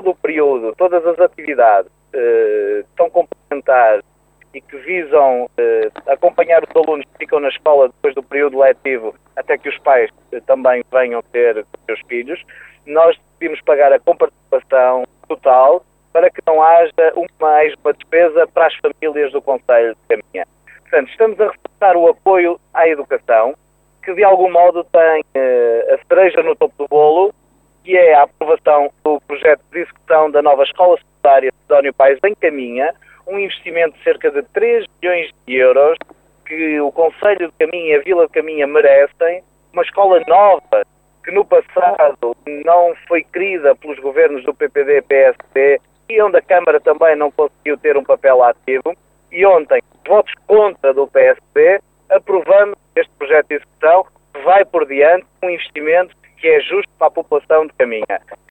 todo o período, todas as atividades que são complementares e que visam acompanhar os alunos que ficam na escola depois do período letivo, até que os pais também venham ter com os seus filhos, nós decidimos pagar a comparticipação total para que não haja mais uma despesa para as famílias do concelho de Caminha. Portanto, estamos a reforçar o apoio à educação, que de algum modo tem a cereja no topo do bolo, que é a aprovação do projeto de execução da nova escola secundária de Sidónio Pais em Caminha, um investimento de cerca de 3 milhões de euros que o concelho de Caminha e a Vila de Caminha merecem, uma escola nova que no passado não foi querida pelos governos do PPD e PSD e onde a Câmara também não conseguiu ter um papel ativo. E ontem, votos contra do PSD, aprovamos este projeto de execução que vai por diante um investimento que é justo para a população de Caminha.